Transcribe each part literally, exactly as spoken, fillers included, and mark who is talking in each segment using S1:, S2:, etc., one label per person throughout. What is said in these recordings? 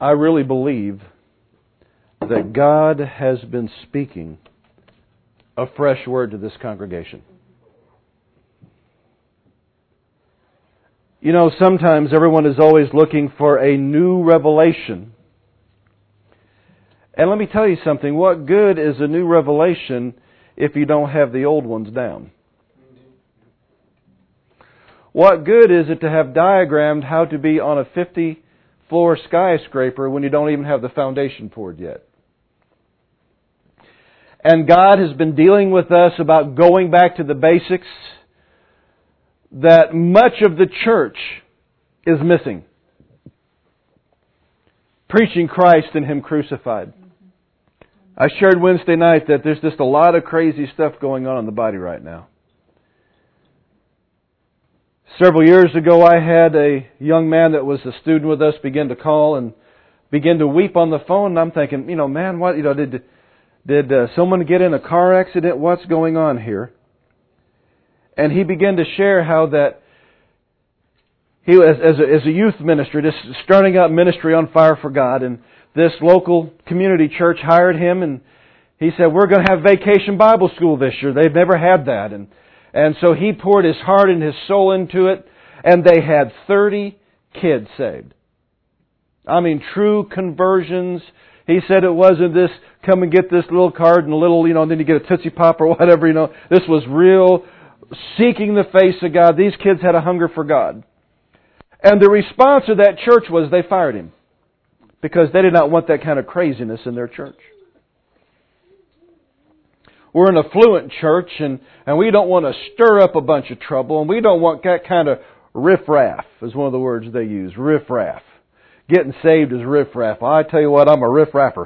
S1: I really believe that God has been speaking a fresh word to this congregation. You know, sometimes everyone is always looking for a new revelation. And let me tell you something. What good is a new revelation if you don't have the old ones down? What good is it to have diagrammed how to be on a fifty-floor skyscraper when you don't even have the foundation poured yet? And God has been dealing with us about going back to the basics that much of the church is missing. Preaching Christ and Him crucified. I shared Wednesday night that there's just a lot of crazy stuff going on in the body right now. Several years ago, I had a young man that was a student with us begin to call and begin to weep on the phone. And I'm thinking, you know, man, what, you know, did did uh, someone get in a car accident? What's going on here? And he began to share how that he was, as a, as a youth minister, just starting out ministry on fire for God, and this local community church hired him, and he said, we're going to have vacation Bible school this year. They've never had that. And and so he poured his heart and his soul into it, and they had thirty kids saved. I mean, true conversions. He said it wasn't this, come and get this little card and a little, you know, and then you get a Tootsie Pop or whatever, you know. This was real, seeking the face of God. These kids had a hunger for God. And the response of that church was they fired him because they did not want that kind of craziness in their church. We're an affluent church, and, and we don't want to stir up a bunch of trouble, and we don't want that kind of riff-raff, is one of the words they use, riff-raff. Getting saved is riff-raff. Well, I tell you what, I'm a riff-raffer.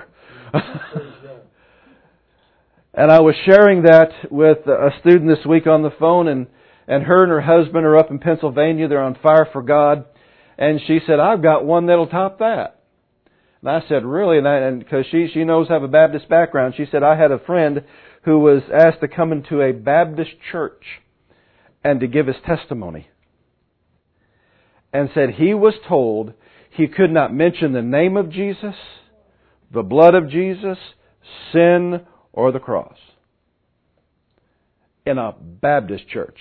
S1: And I was sharing that with a student this week on the phone, and, and her and her husband are up in Pennsylvania. They're on fire for God. And she said, I've got one that'll top that. And I said, really? And, I, and because she, she knows I have a Baptist background, she said, I had a friend who was asked to come into a Baptist church and to give his testimony. And said he was told he could not mention the name of Jesus, the blood of Jesus, sin, or the cross in a Baptist church.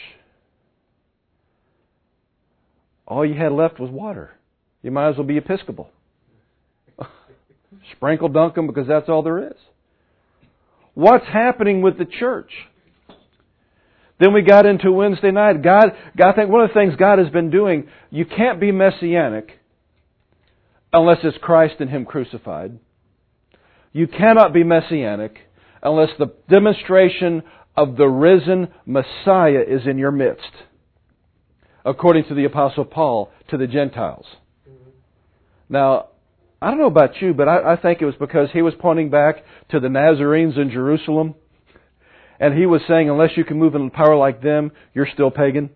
S1: All you had left was water. You might as well be Episcopal. Sprinkle dunk them because that's all there is. What's happening with the church? Then we got into Wednesday night. God, God, I think one of the things God has been doing, you can't be messianic unless it's Christ and Him crucified. You cannot be messianic unless the demonstration of the risen Messiah is in your midst, according to the Apostle Paul to the Gentiles. Now, I don't know about you, but I, I think it was because he was pointing back to the Nazarenes in Jerusalem, and he was saying, unless you can move in power like them, you're still pagan.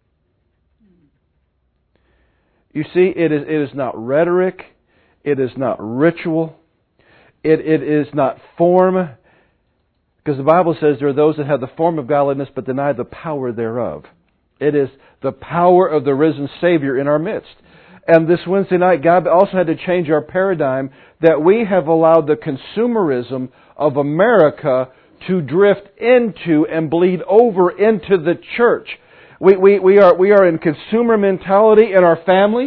S1: You see, it is, it is not rhetoric, it is not ritual, it, it is not form, because the Bible says there are those that have the form of godliness but deny the power thereof. It is the power of the risen Savior in our midst. And this Wednesday night, God also had to change our paradigm that we have allowed the consumerism of America to drift into and bleed over into the church. We, we, we are, we are in consumer mentality in our families.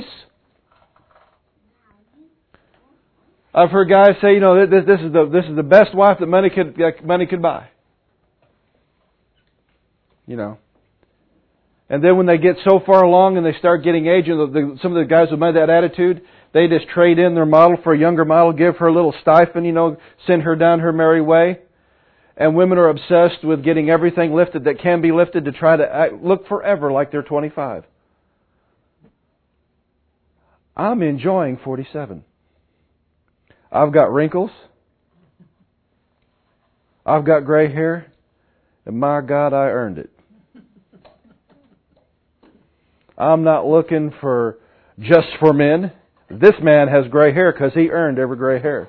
S1: I've heard guys say, you know, this, this is the this is the best wife that money could money could buy. You know, and then when they get so far along and they start getting age, and the, the, some of the guys who made that attitude, they just trade in their model for a younger model, give her a little stipend, you know, send her down her merry way. And women are obsessed with getting everything lifted that can be lifted to try to act, look forever like they're twenty-five. I'm enjoying forty-seven. I've got wrinkles. I've got gray hair. And my God, I earned it. I'm not looking for just for men. This man has gray hair because he earned every gray hair.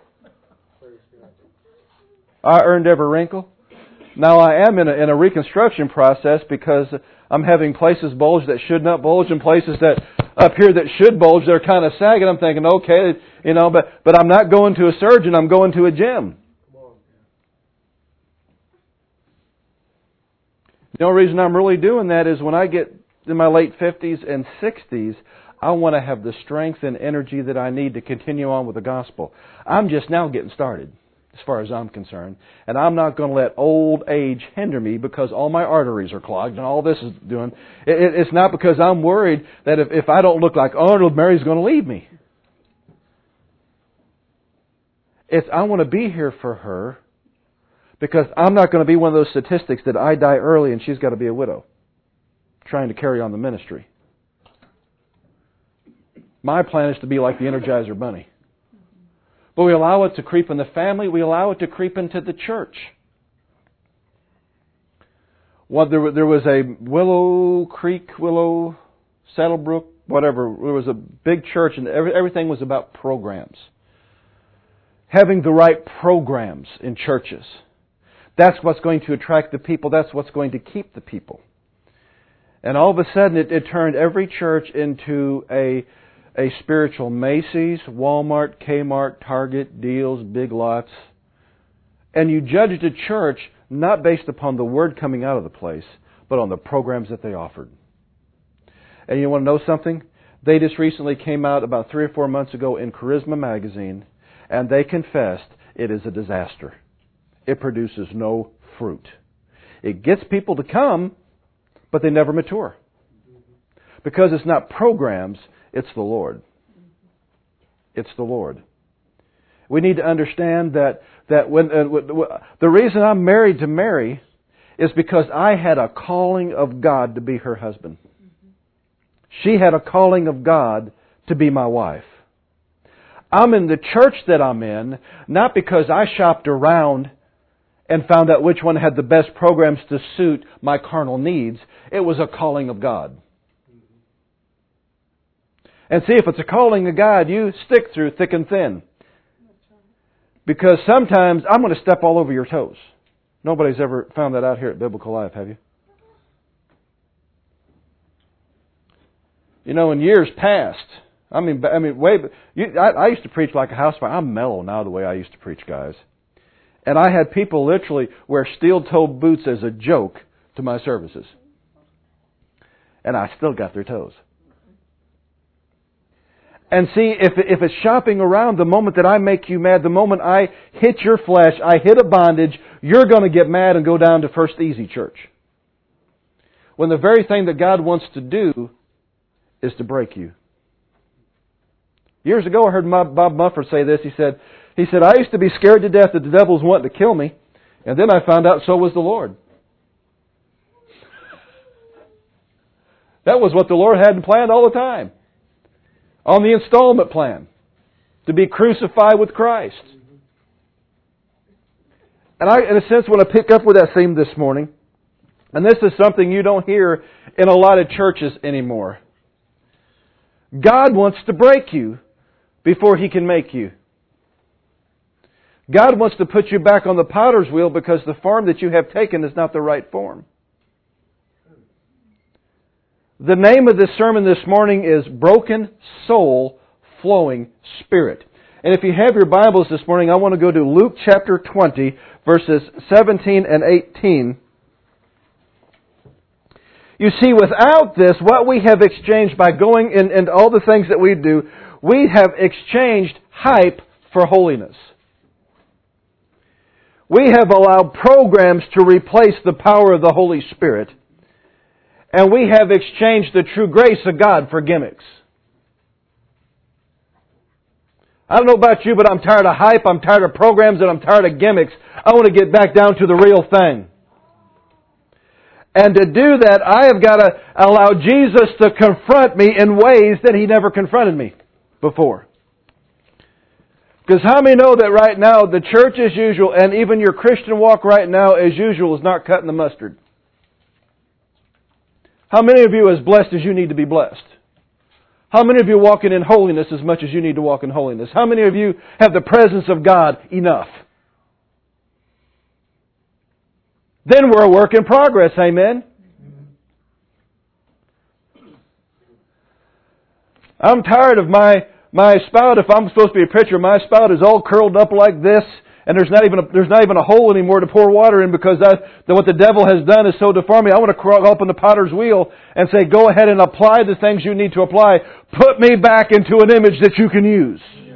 S1: I earned every wrinkle. Now I am in a, in a reconstruction process because I'm having places bulge that should not bulge and places that up here that should bulge, they're kind of sagging. I'm thinking, okay, you know, but, but I'm not going to a surgeon, I'm going to a gym. The only reason I'm really doing that is when I get in my late fifties and sixties, I want to have the strength and energy that I need to continue on with the gospel. I'm just now getting started, as far as I'm concerned. And I'm not going to let old age hinder me because all my arteries are clogged and all this is doing. It, it, it's not because I'm worried that if, if I don't look like Arnold, Mary's going to leave me. It's I want to be here for her because I'm not going to be one of those statistics that I die early and she's got to be a widow trying to carry on the ministry. My plan is to be like the Energizer Bunny. But we allow it to creep in the family. We allow it to creep into the church. Well, there, there was a Willow Creek, Willow, Saddlebrook, whatever. There was a big church and every, everything was about programs. Having the right programs in churches. That's what's going to attract the people. That's what's going to keep the people. And all of a sudden it, it turned every church into a, a spiritual Macy's, Walmart, Kmart, Target, Deals, Big Lots. And you judged a church not based upon the word coming out of the place, but on the programs that they offered. And you want to know something? They just recently came out about three or four months ago in Charisma magazine, and they confessed it is a disaster. It produces no fruit. It gets people to come, but they never mature. Because it's not programs, it's the Lord. It's the Lord. We need to understand that that when uh, the reason I'm married to Mary is because I had a calling of God to be her husband. She had a calling of God to be my wife. I'm in the church that I'm in, not because I shopped around and found out which one had the best programs to suit my carnal needs. It was a calling of God. And see, if it's a calling of God, you stick through thick and thin. Because sometimes I'm going to step all over your toes. Nobody's ever found that out here at Biblical Life, have you? You know, in years past, I mean, I mean, way. You, I, I used to preach like a house fire. I'm mellow now the way I used to preach, guys. And I had people literally wear steel-toed boots as a joke to my services. And I still got their toes. And see, if if it's shopping around, the moment that I make you mad, the moment I hit your flesh, I hit a bondage, you're going to get mad and go down to First Easy Church. When the very thing that God wants to do is to break you. Years ago, I heard Bob Mumford say this. He said, he said, I used to be scared to death that the devil was wanting to kill me, and then I found out so was the Lord. That was what the Lord had planned all the time. On the installment plan. To be crucified with Christ. And I, in a sense, want to pick up with that theme this morning. And this is something you don't hear in a lot of churches anymore. God wants to break you before He can make you. God wants to put you back on the potter's wheel because the form that you have taken is not the right form. The name of this sermon this morning is Broken Soul, Flowing Spirit. And if you have your Bibles this morning, I want to go to Luke chapter twenty, verses seventeen and eighteen. You see, without this, what we have exchanged by going in and all the things that we do, we have exchanged hype for holiness. We have allowed programs to replace the power of the Holy Spirit. And we have exchanged the true grace of God for gimmicks. I don't know about you, but I'm tired of hype, I'm tired of programs, and I'm tired of gimmicks. I want to get back down to the real thing. And to do that, I have got to allow Jesus to confront me in ways that He never confronted me before. Because how many know that right now, the church as usual, and even your Christian walk right now as usual, is not cutting the mustard? How many of you are as blessed as you need to be blessed? How many of you are walking in holiness as much as you need to walk in holiness? How many of you have the presence of God enough? Then we're a work in progress, amen? I'm tired of my, my spout. If I'm supposed to be a preacher, my spout is all curled up like this, and there's not even a, there's not even a hole anymore to pour water in because that, that what the devil has done is so deformed me. I want to crawl up on the potter's wheel and say, go ahead and apply the things you need to apply. Put me back into an image that you can use. Yeah.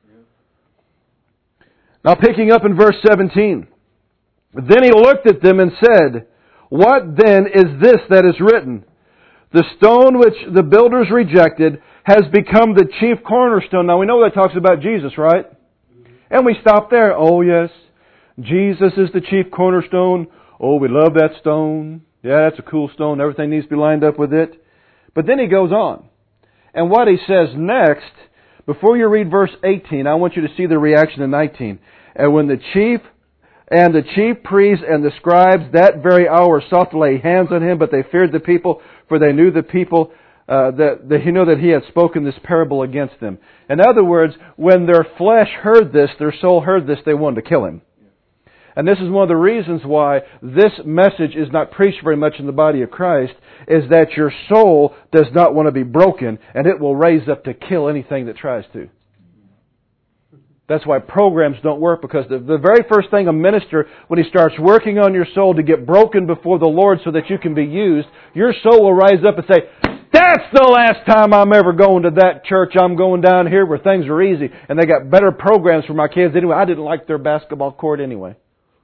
S1: Now picking up in verse seventeen. Then he looked at them and said, what then is this that is written? The stone which the builders rejected has become the chief cornerstone. Now we know that talks about Jesus, right? And we stop there. Oh yes, Jesus is the chief cornerstone. Oh, we love that stone. Yeah, that's a cool stone. Everything needs to be lined up with it. But then he goes on. And what he says next, before you read verse eighteen, I want you to see the reaction in nineteen. And when the chief and the chief priests and the scribes that very hour sought to lay hands on him, but they feared the people, for they knew the people, uh, that they knew that he had spoken this parable against them. In other words, when their flesh heard this, their soul heard this, they wanted to kill him. And this is one of the reasons why this message is not preached very much in the body of Christ, is that your soul does not want to be broken, and it will raise up to kill anything that tries to. That's why programs don't work, because the, the very first thing a minister, when he starts working on your soul to get broken before the Lord so that you can be used, your soul will rise up and say, that's the last time I'm ever going to that church. I'm going down here where things are easy. And they got better programs for my kids anyway. I didn't like their basketball court anyway.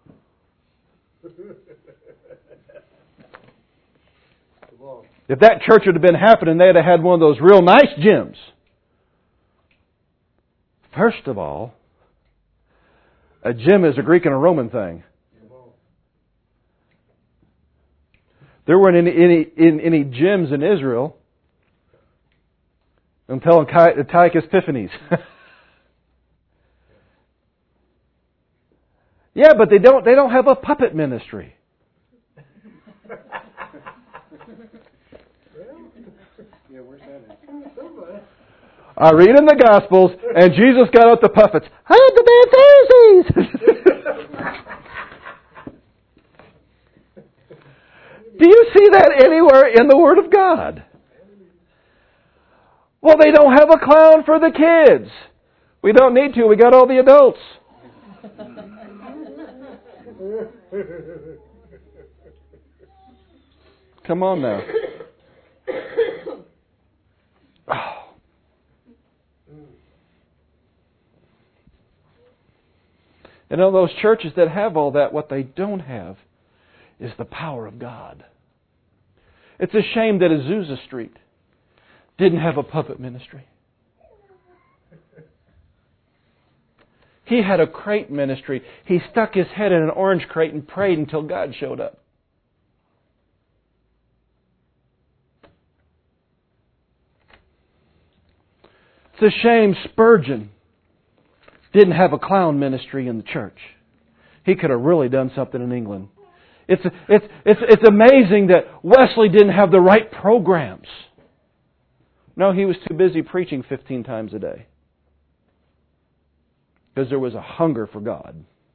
S1: If that church would have been happening, they'd have had one of those real nice gyms. First of all, a gym is a Greek and a Roman thing. There weren't any any, any, any gyms in Israel until Antiochus Epiphanes. Yeah, but they don't they don't have a puppet ministry. I read in the Gospels, and Jesus got out the puppets. I had the bad Pharisees! Do you see that anywhere in the Word of God? Well, they don't have a clown for the kids. We don't need to. We got all the adults. Come on now. Oh. And in those churches that have all that, what they don't have is the power of God. It's a shame that Azusa Street didn't have a puppet ministry. He had a crate ministry. He stuck his head in an orange crate and prayed until God showed up. It's a shame Spurgeon didn't have a clown ministry in the church. He could have really done something in England. It's it's it's it's amazing that Wesley didn't have the right programs. No, he was too busy preaching fifteen times a day. Because there was a hunger for God.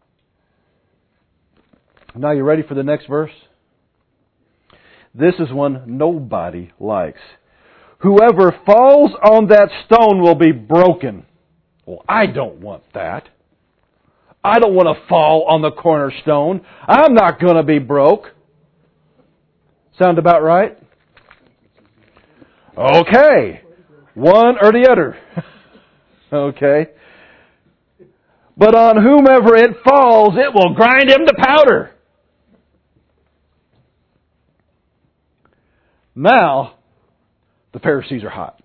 S1: Now you ready for the next verse? This is one nobody likes. Whoever falls on that stone will be broken. Well, I don't want that. I don't want to fall on the cornerstone. I'm not going to be broke. Sound about right? Okay. One or the other. Okay. But on whomever it falls, it will grind him to powder. Now, the Pharisees are hot.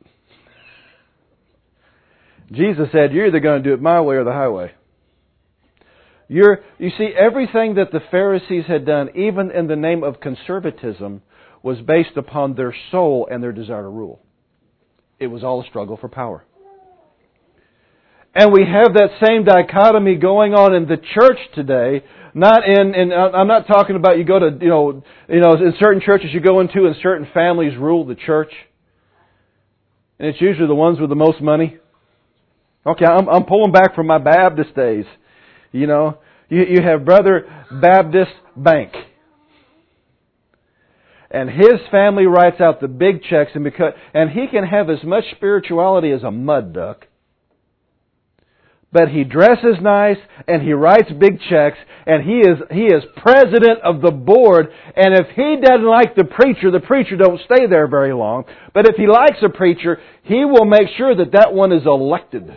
S1: Jesus said, you're either going to do it my way or the highway. You're, you see, everything that the Pharisees had done, even in the name of conservatism, was based upon their soul and their desire to rule. It was all a struggle for power. And we have that same dichotomy going on in the church today. Not in, in I'm not talking about you go to, you know, you know, in certain churches you go into and certain families rule the church. And it's usually the ones with the most money. Okay, I'm, I'm pulling back from my Baptist days. You know, you, you have Brother Baptist Bank. And his family writes out the big checks, and because and he can have as much spirituality as a mud duck. But he dresses nice, and he writes big checks, and he is he is president of the board. And if he doesn't like the preacher, the preacher don't stay there very long. But if he likes a preacher, he will make sure that that one is elected.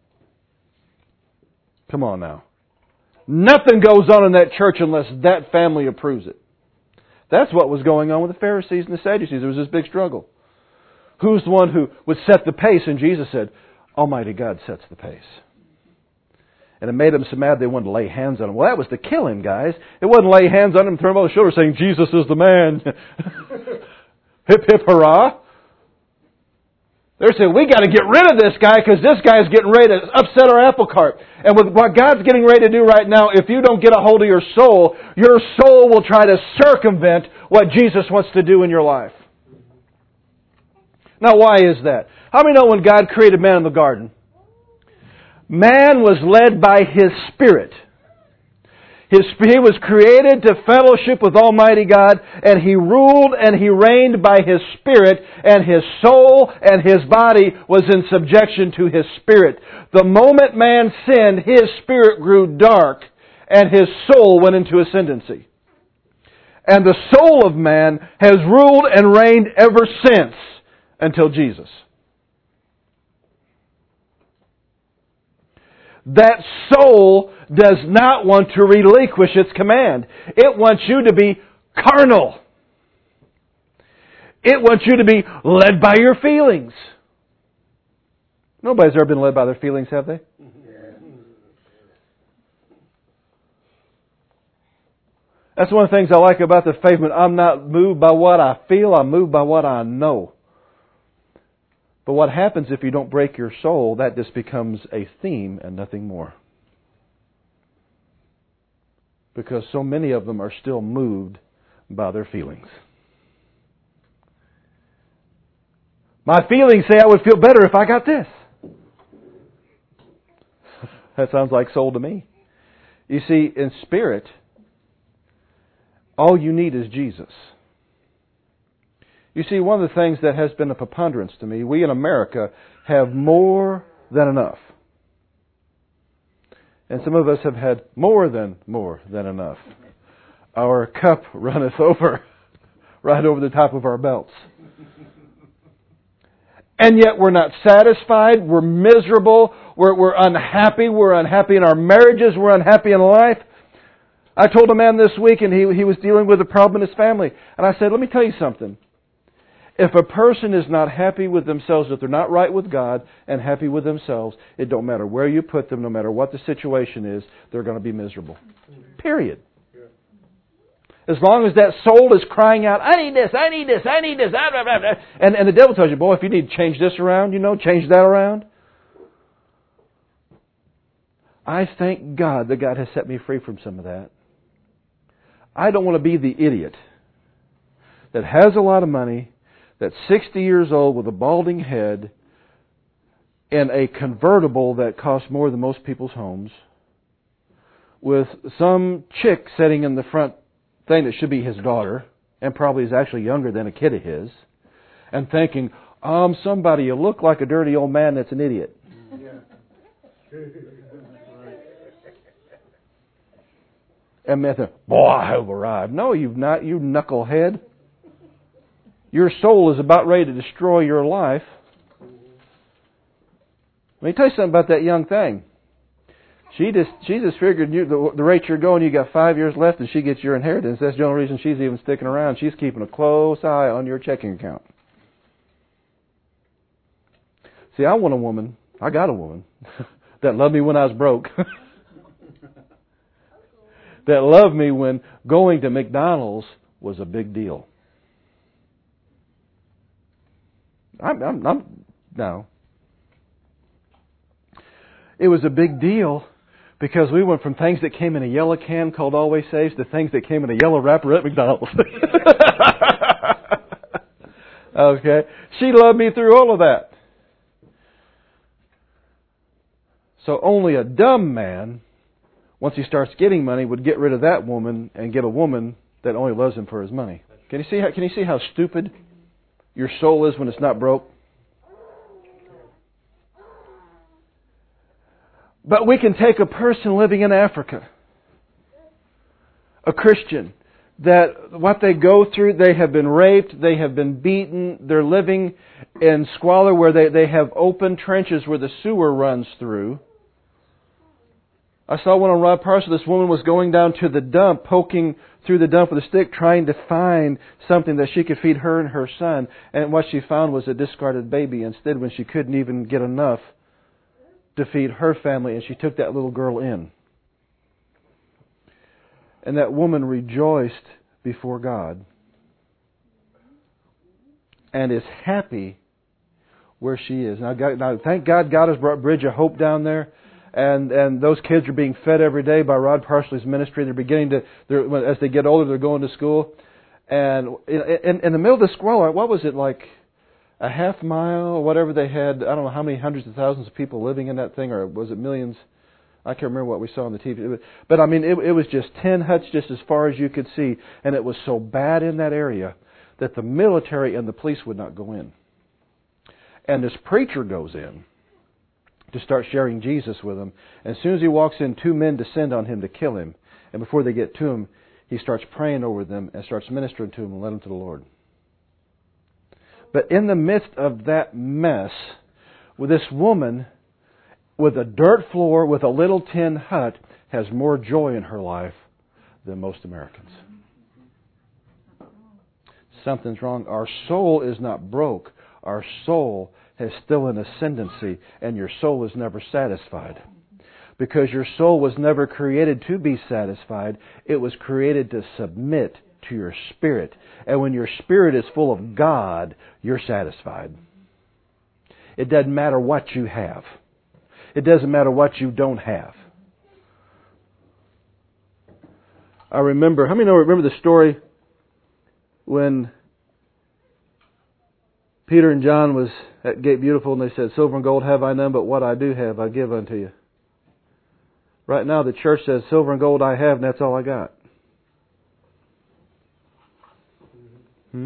S1: Come on now. Nothing goes on in that church unless that family approves it. That's what was going on with the Pharisees and the Sadducees. There was this big struggle. Who's the one who would set the pace? And Jesus said, Almighty God sets the pace. And it made them so mad they wanted to lay hands on him. Well, that was to kill him, guys. It wasn't lay hands on him, throw him on the shoulder saying, Jesus is the man. Hip, hip, hurrah. They're saying, we got to get rid of this guy because this guy's getting ready to upset our apple cart. And with what God's getting ready to do right now, if you don't get a hold of your soul, your soul will try to circumvent what Jesus wants to do in your life. Now, why is that? How many know when God created man in the garden? Man was led by His Spirit. His, he was created to fellowship with Almighty God, and He ruled and He reigned by His Spirit, and His soul and His body was in subjection to His Spirit. The moment man sinned, His Spirit grew dark, and His soul went into ascendancy. And the soul of man has ruled and reigned ever since, until Jesus. That soul does not want to relinquish its command. It wants you to be carnal. It wants you to be led by your feelings. Nobody's ever been led by their feelings, have they? That's one of the things I like about the faith movement. I'm not moved by what I feel, I'm moved by what I know. But what happens if you don't break your soul, that just becomes a theme and nothing more. Because so many of them are still moved by their feelings. My feelings say I would feel better if I got this. That sounds like soul to me. You see, in spirit, all you need is Jesus. You see, one of the things that has been a preponderance to me, we in America have more than enough. And some of us have had more than more than enough. Our cup runneth over, right over the top of our belts. And yet we're not satisfied, we're miserable, we're, we're unhappy, we're unhappy in our marriages, we're unhappy in life. I told a man this week, and he, he was dealing with a problem in his family. And I said, let me tell you something. If a person is not happy with themselves, if they're not right with God and happy with themselves, it don't matter where you put them, no matter what the situation is, they're going to be miserable. Period. As long as that soul is crying out, I need this, I need this, I need this, blah, blah, blah. And, and the devil tells you, boy, if you need to change this around, you know, change that around. I thank God that God has set me free from some of that. I don't want to be the idiot that has a lot of money, that's sixty years old with a balding head, in a convertible that costs more than most people's homes, with some chick sitting in the front thing that should be his daughter, and probably is actually younger than a kid of his, and thinking, um, somebody, you look like a dirty old man that's an idiot. Yeah. And then, boy, I have arrived. No, you've not, you knucklehead. Your soul is about ready to destroy your life. Let me tell you something about that young thing. She just she just figured you, the, the rate you're going, you got five years left and she gets your inheritance. That's the only reason she's even sticking around. She's keeping a close eye on your checking account. See, I want a woman, I got a woman, that loved me when I was broke. That loved me when going to McDonald's was a big deal. I'm, I'm, I'm, no. It was a big deal because we went from things that came in a yellow can called Always Saves to things that came in a yellow wrapper at McDonald's. Okay. She loved me through all of that. So only a dumb man, once he starts getting money, would get rid of that woman and get a woman that only loves him for his money. Can you see how, can you see how stupid your soul is when it's not broke? But we can take a person living in Africa, a Christian, that what they go through, they have been raped, they have been beaten, they're living in squalor where they, they have open trenches where the sewer runs through. I saw one on Rod Parcel. This woman was going down to the dump, poking through the dump with a stick, trying to find something that she could feed her and her son. And what she found was a discarded baby instead, when she couldn't even get enough to feed her family, and she took that little girl in. And that woman rejoiced before God and is happy where she is. Now, God, now thank God God has brought Bridge of Hope down there. And and those kids are being fed every day by Rod Parsley's ministry. They're beginning to, they're, as they get older, they're going to school. And in, in, in the middle of the squalor, what was it, like a half mile or whatever they had? I don't know how many hundreds of thousands of people living in that thing, or was it millions? I can't remember what we saw on the T V. But I mean, it, it was just ten huts just as far as you could see. And it was so bad in that area that the military and the police would not go in. And this preacher goes in to start sharing Jesus with them. And as soon as he walks in, two men descend on him to kill him. And before they get to him, he starts praying over them and starts ministering to them and led them to the Lord. But in the midst of that mess, with this woman with a dirt floor, with a little tin hut, has more joy in her life than most Americans. Something's wrong. Our soul is not broke. Our soul has still an ascendancy, and your soul is never satisfied. Because your soul was never created to be satisfied. It was created to submit to your spirit. And when your spirit is full of God, you're satisfied. It doesn't matter what you have. It doesn't matter what you don't have. I remember, how many know remember the story when Peter and John was at Gate Beautiful and they said, "Silver and gold have I none, but what I do have I give unto you." Right now the church says, "Silver and gold I have, and that's all I got." Hmm?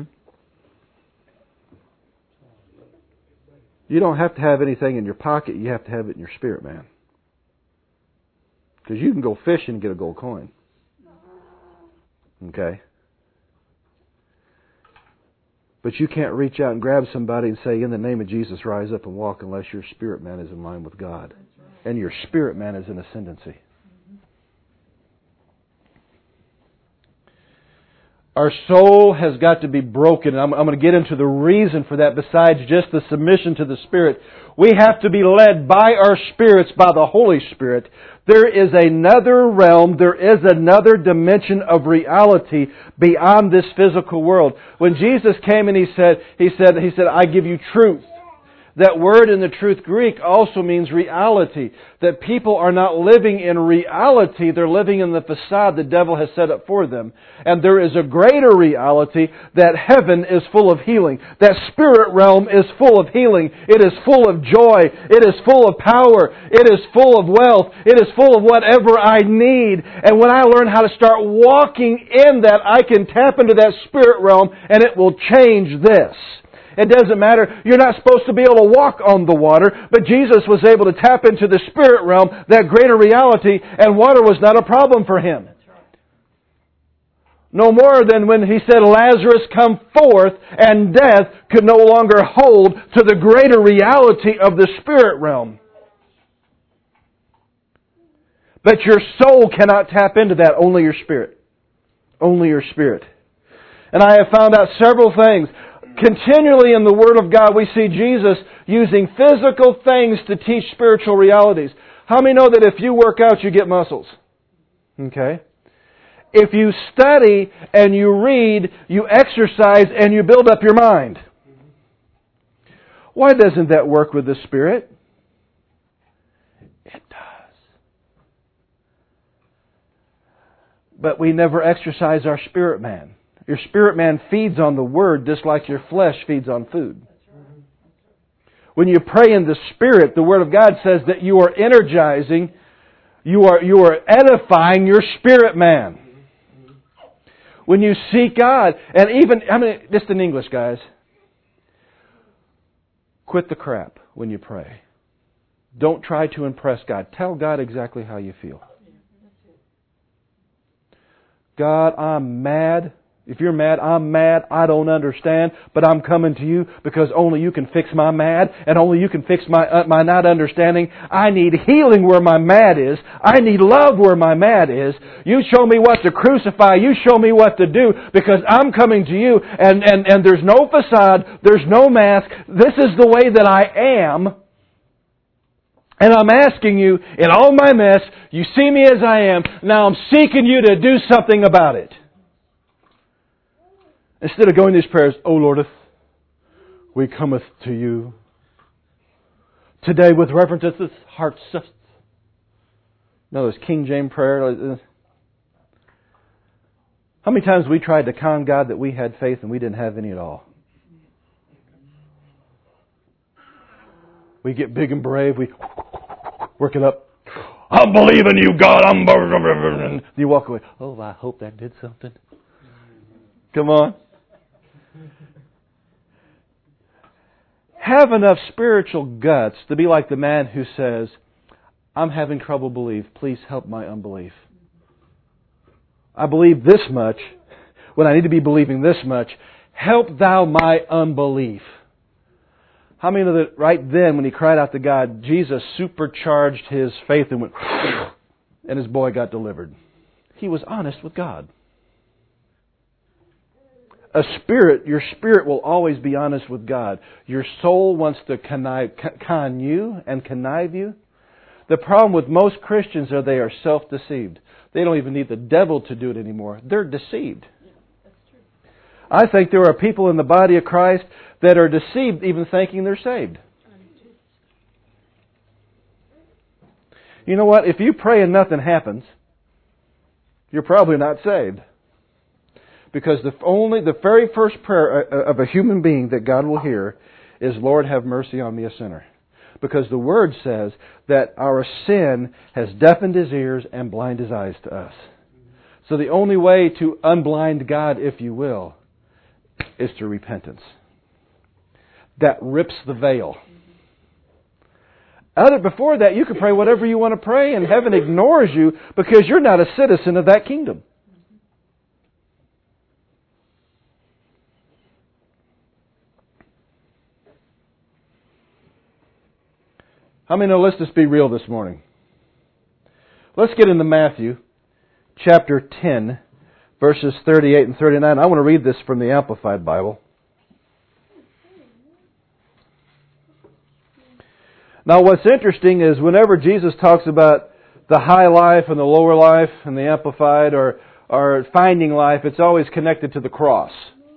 S1: You don't have to have anything in your pocket. You have to have it in your spirit, man. Because you can go fishing and get a gold coin. Okay? But you can't reach out and grab somebody and say, "In the name of Jesus, rise up and walk," unless your spirit man is in line with God. And your spirit man is in ascendancy. Our soul has got to be broken. I'm, I'm going to get into the reason for that besides just the submission to the Spirit. We have to be led by our spirits, by the Holy Spirit. There is another realm, there is another dimension of reality beyond this physical world. When Jesus came and He said, He said, He said, "I give you truth." That word in the truth Greek also means reality. That people are not living in reality, they're living in the facade the devil has set up for them. And there is a greater reality that heaven is full of healing. That spirit realm is full of healing. It is full of joy. It is full of power. It is full of wealth. It is full of whatever I need. And when I learn how to start walking in that, I can tap into that spirit realm and it will change this. It doesn't matter. You're not supposed to be able to walk on the water, but Jesus was able to tap into the spirit realm, that greater reality, and water was not a problem for Him. No more than when He said, "Lazarus, come forth," and death could no longer hold to the greater reality of the spirit realm. But your soul cannot tap into that, only your spirit. Only your spirit. And I have found out several things. Continually in the Word of God, we see Jesus using physical things to teach spiritual realities. How many know that if you work out, you get muscles? Okay. If you study and you read, you exercise and you build up your mind. Why doesn't that work with the Spirit? It does. But we never exercise our spirit man. Your spirit man feeds on the Word just like your flesh feeds on food. When you pray in the Spirit, the Word of God says that you are energizing, you are, you are edifying your spirit man. when you seek God. And even, I mean, just in English, guys. Quit the crap when you pray. Don't try to impress God. Tell God exactly how you feel. God, I'm mad. If you're mad, I'm mad. I don't understand, but I'm coming to you because only you can fix my mad, and only you can fix my uh, my not understanding. I need healing where my mad is. I need love where my mad is. You show me what to crucify. You show me what to do because I'm coming to you, and and and there's no facade. There's no mask. This is the way that I am. And I'm asking you, in all my mess, you see me as I am. Now I'm seeking you to do something about it. Instead of going these prayers, O Lordeth, we cometh to you today with reference to this heart. No, this King James prayer. How many times we tried to con God that we had faith and we didn't have any at all? We get big and brave. We work it up. I'm believing you, God. I'm. And you walk away. Oh, I hope that did something. Come on. Have enough spiritual guts to be like the man who says, I'm having trouble believe. Please help my unbelief. I believe this much when I need to be believing this much. Help thou my unbelief. How many know that right then when he cried out to God, Jesus supercharged his faith and went, and his boy got delivered. He was honest with God. A spirit, your spirit will always be honest with God. Your soul wants to connive, con you and connive you. The problem with most Christians is they are self-deceived. They don't even need the devil to do it anymore. They're deceived.
S2: Yeah, that's true.
S1: I think there are people in the body of Christ that are deceived even thinking they're saved. You know what? If you pray and nothing happens, you're probably not saved. Because the only, the very first prayer of a human being that God will hear is, Lord, have mercy on me, a sinner. Because the Word says that our sin has deafened His ears and blinded His eyes to us. So the only way to unblind God, if you will, is through repentance. That rips the veil. Other, before that, you can pray whatever you want to pray, and heaven ignores you because you're not a citizen of that kingdom. How many know, let's just be real this morning. Let's get into Matthew chapter ten, verses thirty-eight and thirty-nine. I want to read this from the Amplified Bible. Now what's interesting is whenever Jesus talks about the high life and the lower life and the Amplified or, or finding life, it's always connected to the cross.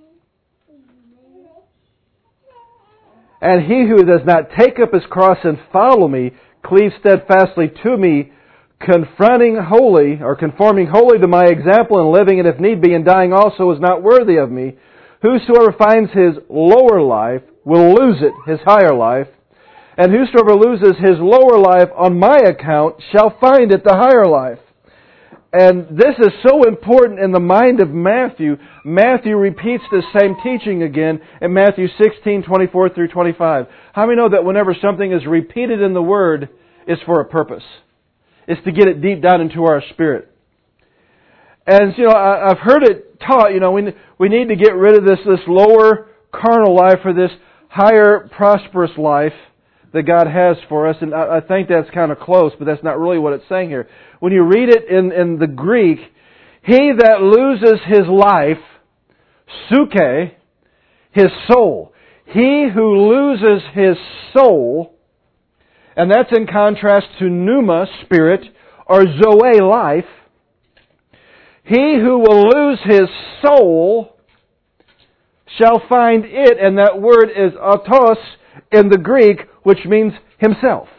S1: And he who does not take up his cross and follow me, cleave steadfastly to me, confronting wholly, or conforming wholly to my example and living, and if need be, and dying also, is not worthy of me. Whosoever finds his lower life will lose it, his higher life. And whosoever loses his lower life on my account shall find it, the higher life. And this is so important in the mind of Matthew. Matthew repeats the same teaching again in Matthew sixteen, twenty-four through twenty-five. How many know that whenever something is repeated in the Word, it's for a purpose? It's to get it deep down into our spirit. And, you know, I've heard it taught, you know, we, we need to get rid of this, this lower carnal life for this higher prosperous life that God has for us. And I, I think that's kind of close, but that's not really what it's saying here. When you read it in, in the Greek, he that loses his life, suke, his soul. He who loses his soul, and that's in contrast to pneuma, spirit, or zoe, life. He who will lose his soul shall find it, and that word is autos in the Greek, which means himself.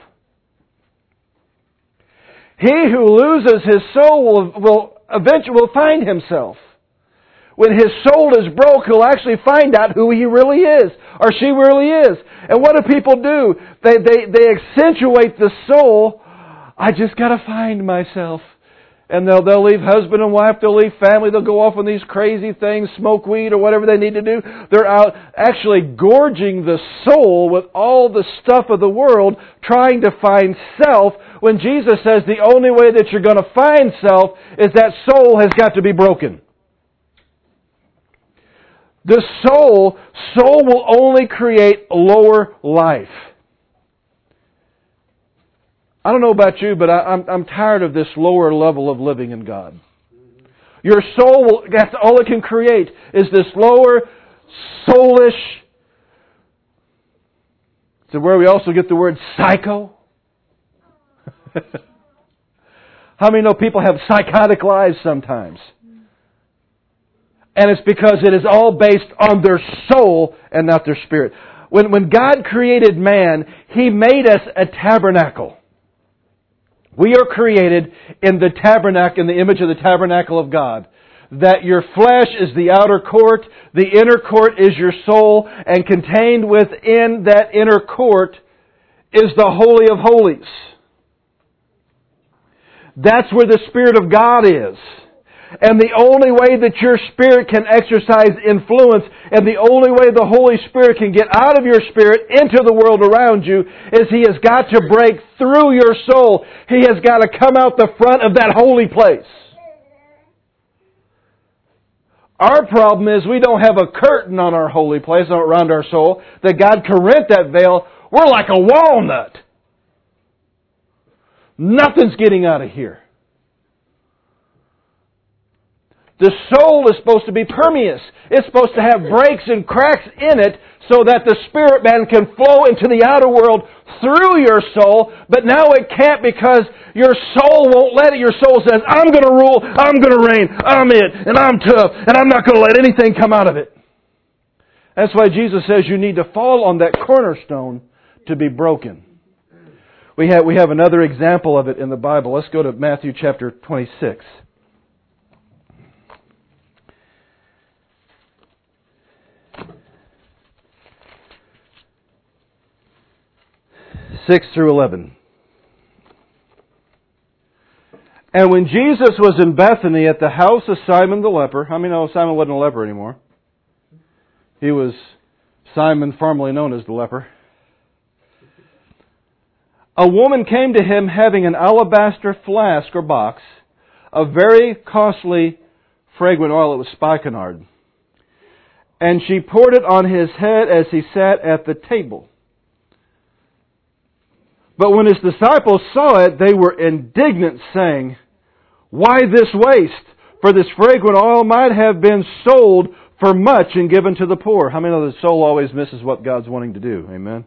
S1: He who loses his soul will, will eventually will find himself. When his soul is broke, he'll actually find out who he really is, or she really is. And what do people do? They, they, they accentuate the soul. I just got to find myself. And they'll, they'll leave husband and wife, they'll leave family, they'll go off on these crazy things, smoke weed or whatever they need to do. They're out actually gorging the soul with all the stuff of the world, trying to find self, when Jesus says the only way that you're going to find self is that soul has got to be broken. The soul, soul will only create lower life. I don't know about you, but I, I'm, I'm tired of this lower level of living in God. Your soul, will, that's all it can create, is this lower, soulish. So where we also get the word psycho. How many know people have psychotic lives sometimes? And it's because it is all based on their soul and not their spirit. When, when God created man, He made us a tabernacle. We are created in the tabernacle, in the image of the tabernacle of God. That your flesh is the outer court, the inner court is your soul, and contained within that inner court is the Holy of Holies. That's where the Spirit of God is. And the only way that your spirit can exercise influence, and the only way the Holy Spirit can get out of your spirit into the world around you, is He has got to break through your soul. He has got to come out the front of that holy place. Our problem is we don't have a curtain on our holy place around our soul that God can rent that veil. We're like a walnut. Nothing's getting out of here. The soul is supposed to be permeous. It's supposed to have breaks and cracks in it so that the spirit man can flow into the outer world through your soul. But now it can't because your soul won't let it. Your soul says, I'm going to rule, I'm going to reign, I'm it, and I'm tough, and I'm not going to let anything come out of it. That's why Jesus says you need to fall on that cornerstone to be broken. We have, we have another example of it in the Bible. Let's go to Matthew chapter twenty-six. six through eleven. And when Jesus was in Bethany at the house of Simon the leper, how many know Simon wasn't a leper anymore? He was Simon, formerly known as the leper. A woman came to him having an alabaster flask or box of very costly fragrant oil. It was spikenard. And she poured it on his head as he sat at the table. But when his disciples saw it, they were indignant, saying, Why this waste? For this fragrant oil might have been sold for much and given to the poor. How many know the soul always misses what God's wanting to do? Amen.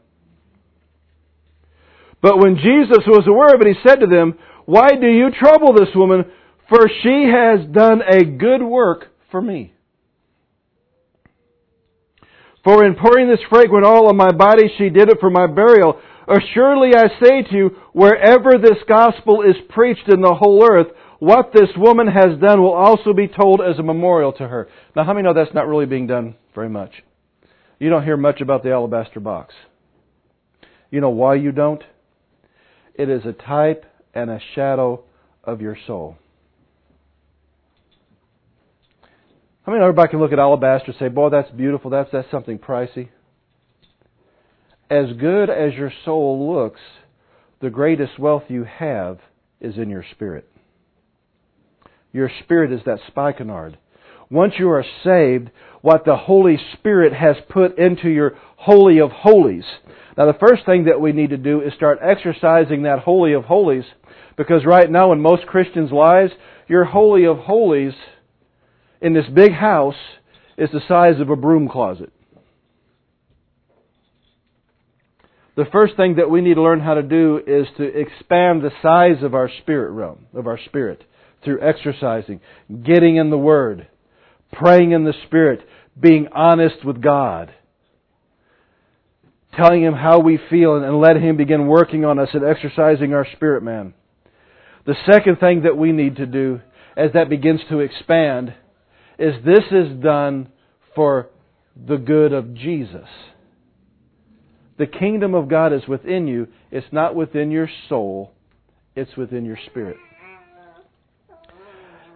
S1: But when Jesus was aware of it, He said to them, Why do you trouble this woman? For she has done a good work for me. For in pouring this fragrant oil on my body, she did it for my burial. Assuredly I say to you, wherever this gospel is preached in the whole earth, what this woman has done will also be told as a memorial to her. Now, how many know that's not really being done very much? You don't hear much about the alabaster box. You know why you don't? It is a type and a shadow of your soul. How many everybody can look at alabaster and say, boy, that's beautiful, that's, that's something pricey? As good as your soul looks, the greatest wealth you have is in your spirit. Your spirit is that spikenard. Once you are saved, what the Holy Spirit has put into your Holy of Holies. Now the first thing that we need to do is start exercising that Holy of Holies, because right now in most Christians' lives, your Holy of Holies in this big house is the size of a broom closet. The first thing that we need to learn how to do is to expand the size of our spirit realm, of our spirit, through exercising, getting in the Word, praying in the Spirit, being honest with God, telling Him how we feel, and let Him begin working on us and exercising our spirit man. The second thing that we need to do as that begins to expand is this is done for the good of Jesus. The kingdom of God is within you. It's not within your soul. It's within your spirit.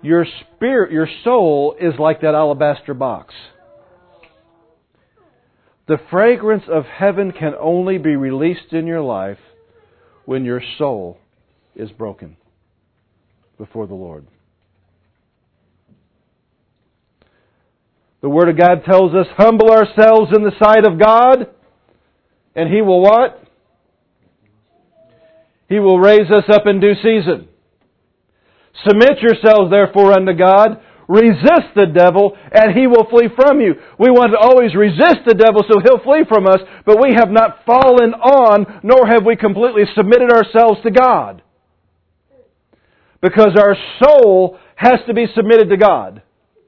S1: Your spirit, your soul is like that alabaster box. The fragrance of heaven can only be released in your life when your soul is broken before the Lord. The Word of God tells us, humble ourselves in the sight of God, and He will what? He will raise us up in due season. Submit yourselves therefore unto God. Resist the devil, and he will flee from you. We want to always resist the devil so he'll flee from us, but we have not fallen on, nor have we completely submitted ourselves to God. Because our soul has to be submitted to God.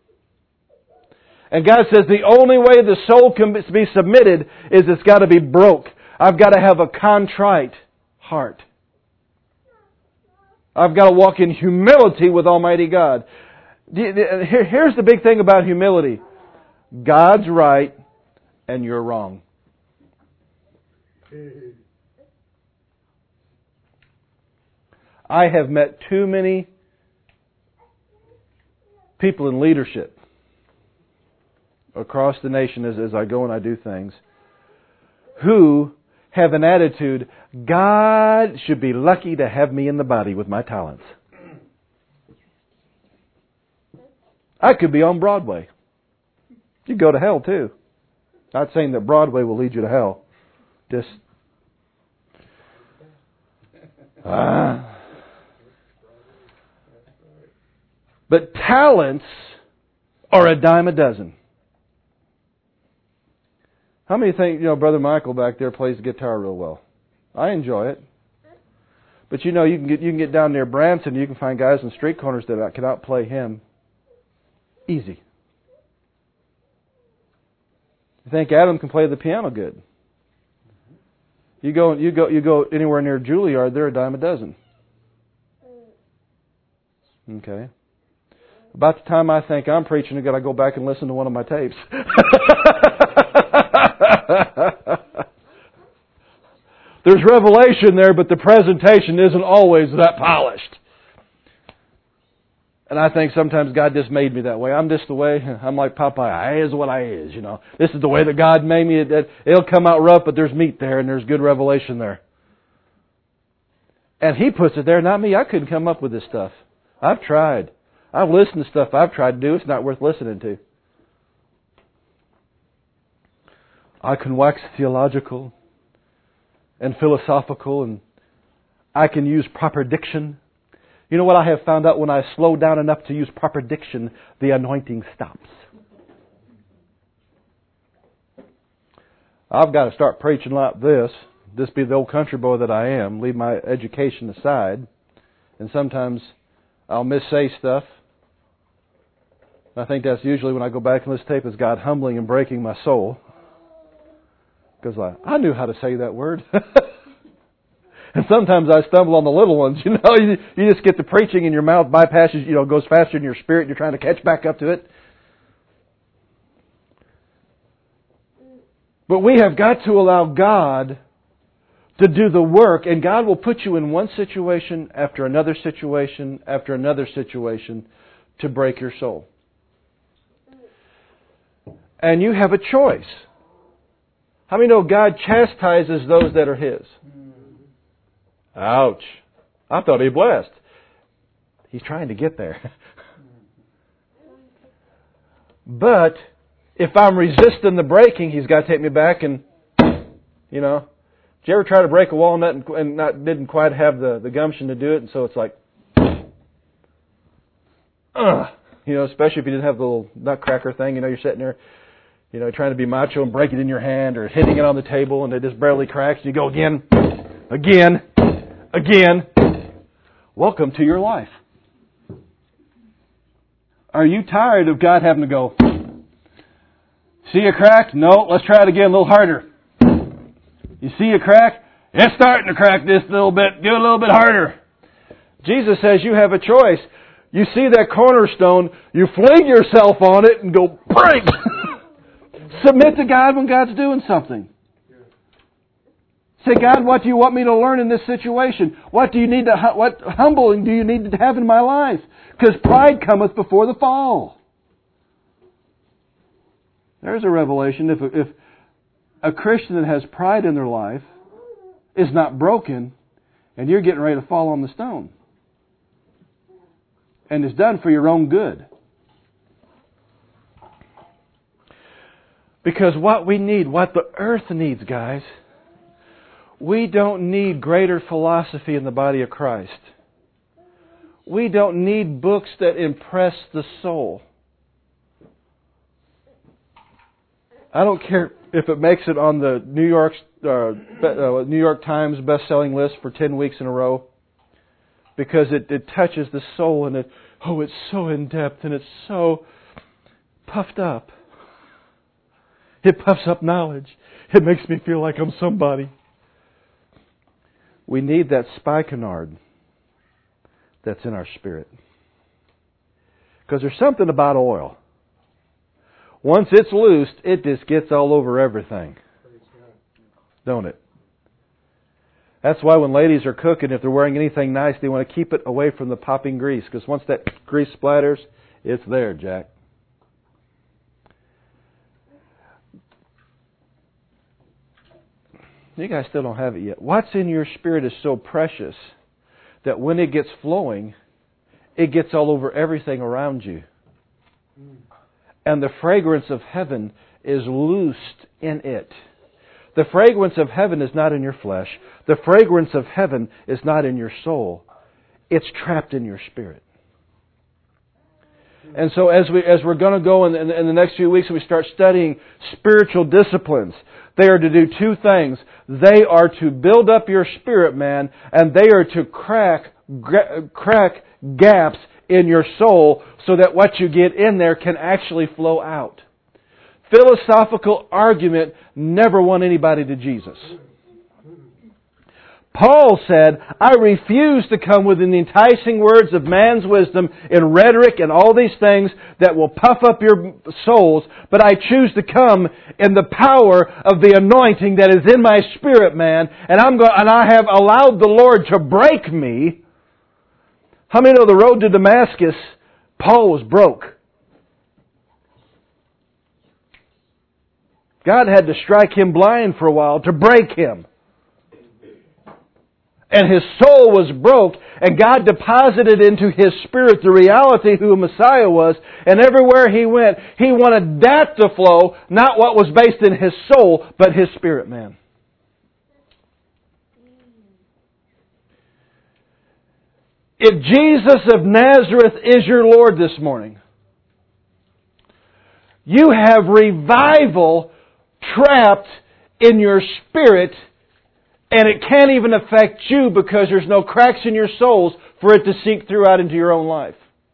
S1: And God says the only way the soul can be submitted is it's got to be broke. I've got to have a contrite heart. I've got to walk in humility with Almighty God. Here's the big thing about humility. God's right and you're wrong. I have met too many people in leadership across the nation as, as I go and I do things who have an attitude, God should be lucky to have me in the body with my talents. I could be on Broadway. You'd go to hell too. Not saying that Broadway will lead you to hell. Just... Uh, but talents are a dime a dozen. How many think, you know, Brother Michael back there plays the guitar real well? I enjoy it. But you know, you can get you can get down near Branson, you can find guys in street corners that can outplay him. Easy. You think Adam can play the piano good? You go you go you go anywhere near Juilliard, they're a dime a dozen. Okay. About the time I think I'm preaching, I've got to go back and listen to one of my tapes. There's revelation there, but the presentation isn't always that polished. And I think sometimes God just made me that way. I'm just the way, I'm like Popeye. I is what I is, you know. This is the way that God made me. It, it'll come out rough, but there's meat there and there's good revelation there. And He puts it there, not me. I couldn't come up with this stuff. I've tried. I've listened to stuff I've tried to do. It's not worth listening to. I can wax theological and philosophical, and I can use proper diction. You know what I have found out? When I slow down enough to use proper diction, the anointing stops. I've got to start preaching like this. This be the old country boy that I am. Leave my education aside. And sometimes I'll missay stuff. I think that's usually when I go back and listen to tape is God humbling and breaking my soul. Because I, I knew how to say that word. And sometimes I stumble on the little ones. You know, you, you just get the preaching and your mouth bypasses, you know, goes faster than your spirit and you're trying to catch back up to it. But we have got to allow God to do the work, and God will put you in one situation after another situation after another situation to break your soul. And you have a choice. How many know God chastises those that are His? Ouch. I thought He blessed. He's trying to get there. But if I'm resisting the breaking, He's got to take me back and, you know. Did you ever try to break a walnut and, and not didn't quite have the, the gumption to do it, and so it's like, uh, you know, especially if you didn't have the little nutcracker thing, you know, you're sitting there, you know, trying to be macho and break it in your hand or hitting it on the table and it just barely cracks. You go again, again, again. Welcome to your life. Are you tired of God having to go, see a crack? No, let's try it again a little harder. You see a crack? It's starting to crack this little bit. Do it a little bit harder. Jesus says you have a choice. You see that cornerstone, you fling yourself on it and go, break! Submit to God when God's doing something. Say, God, what do you want me to learn in this situation? What do you need to, what humbling do you need to have in my life? Because pride cometh before the fall. There's a revelation. If, if a Christian that has pride in their life is not broken, and you're getting ready to fall on the stone. And it's done for your own good. Because what we need, what the earth needs, guys, we don't need greater philosophy in the body of Christ. We don't need books that impress the soul. I don't care if it makes it on the New York uh, New York Times best-selling list for ten weeks in a row, because it, it touches the soul and it oh it's so in depth and it's so puffed up. It puffs up knowledge. It makes me feel like I'm somebody. We need that spikenard that's in our spirit. Because there's something about oil. Once it's loosed, it just gets all over everything. Don't it? That's why when ladies are cooking, if they're wearing anything nice, they want to keep it away from the popping grease. Because once that grease splatters, it's there, Jack. You guys still don't have it yet. What's in your spirit is so precious that when it gets flowing, it gets all over everything around you. And the fragrance of heaven is loosed in it. The fragrance of heaven is not in your flesh. The fragrance of heaven is not in your soul. It's trapped in your spirit. And so as, we, as we're going to go in, in, in the next few weeks, we start studying spiritual disciplines. They are to do two things. They are to build up your spirit, man, and they are to crack, gra- crack gaps in your soul so that what you get in there can actually flow out. Philosophical argument never won anybody to Jesus. Paul said, I refuse to come within the enticing words of man's wisdom in rhetoric and all these things that will puff up your souls, but I choose to come in the power of the anointing that is in my spirit, man, and I'm going, and I have allowed the Lord to break me. How many know the road to Damascus, Paul was broke? God had to strike him blind for a while to break him. And his soul was broke, and God deposited into his spirit the reality who Messiah was, and everywhere he went, he wanted that to flow, not what was based in his soul, but his spirit man. If Jesus of Nazareth is your Lord this morning, you have revival trapped in your spirit, and it can't even affect you because there's no cracks in your souls for it to seep through out into your own life.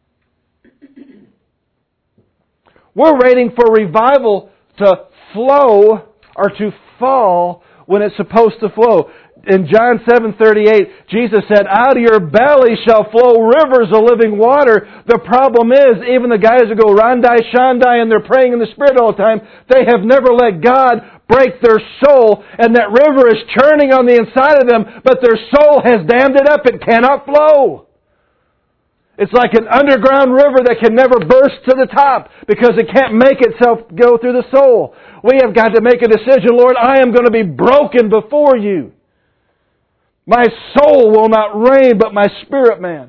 S1: We're waiting for revival to flow or to fall when it's supposed to flow. In John seven thirty-eight, Jesus said, out of your belly shall flow rivers of living water. The problem is, even the guys who go Randai Shandai and they're praying in the Spirit all the time, they have never let God break their soul, and that river is churning on the inside of them, but their soul has dammed it up. It cannot flow. It's like an underground river that can never burst to the top because it can't make itself go through the soul. We have got to make a decision, Lord, I am going to be broken before you. My soul will not reign, but my spirit man.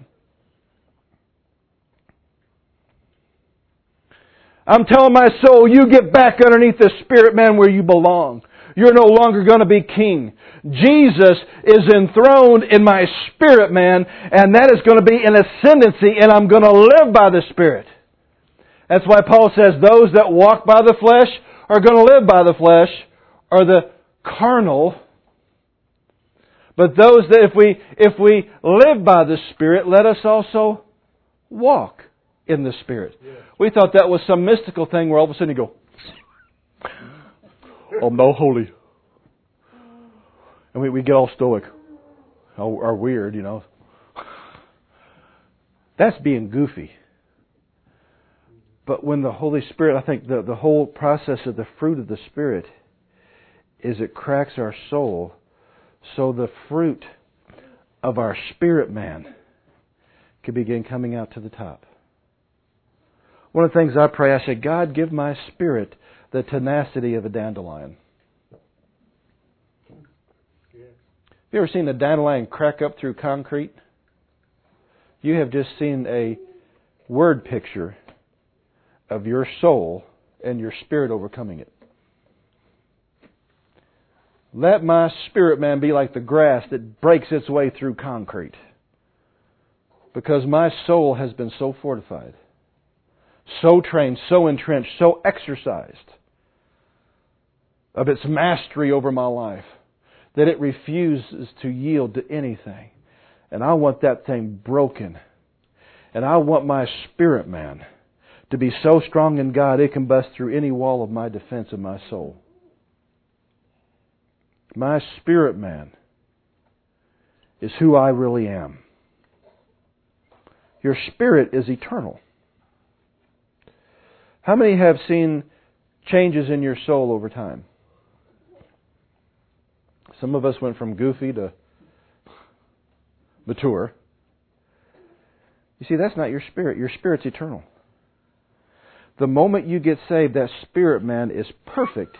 S1: I'm telling my soul, you get back underneath the spirit man where you belong. You're no longer going to be king. Jesus is enthroned in my spirit man, and that is going to be an ascendancy, and I'm going to live by the Spirit. That's why Paul says those that walk by the flesh are going to live by the flesh, or the carnal. But those that if we if we live by the Spirit, let us also walk in the Spirit. Yeah. We thought that was some mystical thing where all of a sudden you go, I'm now holy. And we, we get all stoic. Or, or weird, you know. That's being goofy. But when the Holy Spirit, I think the, the whole process of the fruit of the Spirit is it cracks our soul so the fruit of our spirit man can begin coming out to the top. One of the things I pray, I say, God, give my spirit the tenacity of a dandelion. Have you ever seen a dandelion crack up through concrete? You have just seen a word picture of your soul and your spirit overcoming it. Let my spirit man be like the grass that breaks its way through concrete. Because my soul has been so fortified, so trained, so entrenched, so exercised of its mastery over my life that it refuses to yield to anything. And I want that thing broken. And I want my spirit man to be so strong in God it can bust through any wall of my defense of my soul. My spirit man is who I really am. Your spirit is eternal. How many have seen changes in your soul over time? Some of us went from goofy to mature. You see, that's not your spirit. Your spirit's eternal. The moment you get saved, that spirit man is perfect.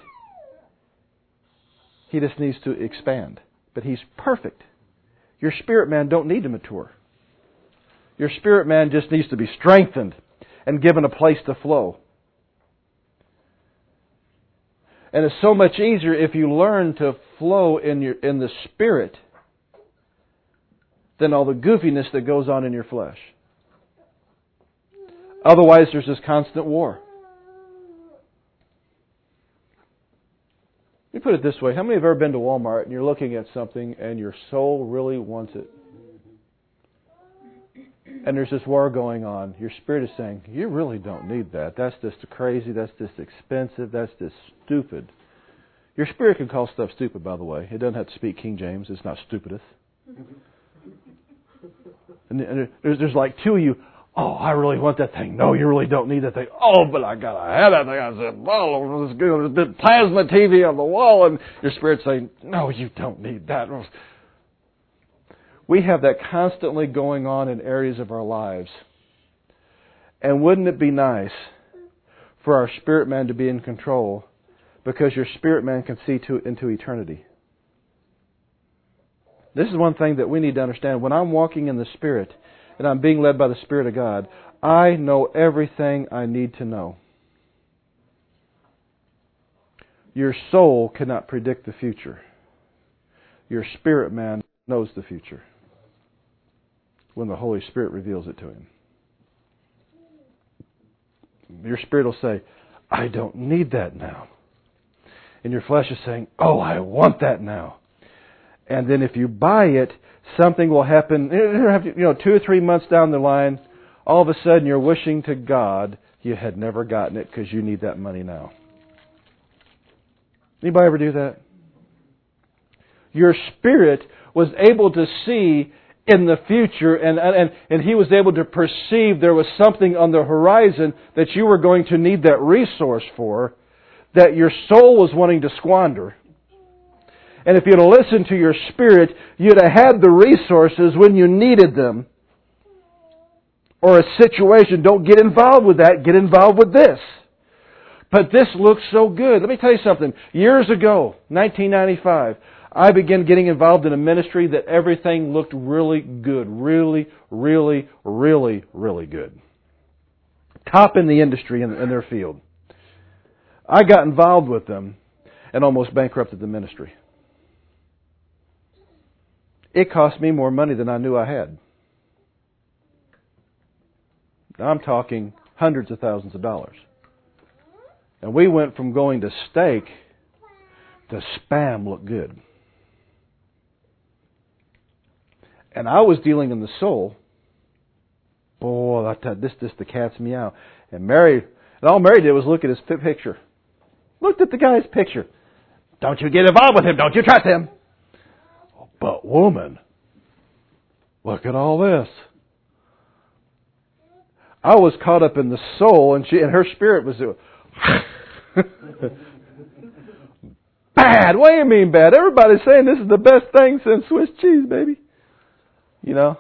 S1: He just needs to expand. But he's perfect. Your spirit man don't need to mature. Your spirit man just needs to be strengthened and given a place to flow. And it's so much easier if you learn to flow in your in the Spirit than all the goofiness that goes on in your flesh. Otherwise, there's this constant war. Let me put it this way. How many have ever been to Walmart and you're looking at something and your soul really wants it? And there's this war going on. Your spirit is saying, you really don't need that. That's just crazy. That's just expensive. That's just stupid. Your spirit can call stuff stupid, by the way. It doesn't have to speak King James. It's not stupidest. And there's, there's like two of you. Oh, I really want that thing. No, you really don't need that thing. Oh, but I got to have that thing. I said, oh, there's a big plasma T V on the wall. And your spirit's saying, no, you don't need that. We have that constantly going on in areas of our lives. And wouldn't it be nice for our spirit man to be in control, because your spirit man can see to, into eternity? This is one thing that we need to understand. When I'm walking in the Spirit and I'm being led by the Spirit of God, I know everything I need to know. Your soul cannot predict the future. Your spirit man knows the future when the Holy Spirit reveals it to him. Your spirit will say, I don't need that now. And your flesh is saying, oh, I want that now. And then if you buy it, something will happen. You know, two or three months down the line, all of a sudden you're wishing to God you had never gotten it because you need that money now. Anybody ever do that? Your spirit was able to see in the future, and, and, and he was able to perceive there was something on the horizon that you were going to need that resource for, that your soul was wanting to squander. And if you'd have listened to your spirit, you'd have had the resources when you needed them. Or a situation, don't get involved with that, get involved with this. But this looks so good. Let me tell you something. Years ago, nineteen ninety-five, I began getting involved in a ministry that everything looked really good. Really, really, really, really good. Top in the industry in, in their field. I got involved with them and almost bankrupted the ministry. It cost me more money than I knew I had. I'm talking hundreds of thousands of dollars. And we went from going to steak to spam looked good. And I was dealing in the soul. Boy, this just the cat's meow. And Mary, and all Mary did was look at his picture. Looked at the guy's picture. Don't you get involved with him. Don't you trust him. But woman, look at all this. I was caught up in the soul, and she and her spirit was doing. Bam! bad. What do you mean bad? Everybody's saying this is the best thing since Swiss cheese, baby. You know?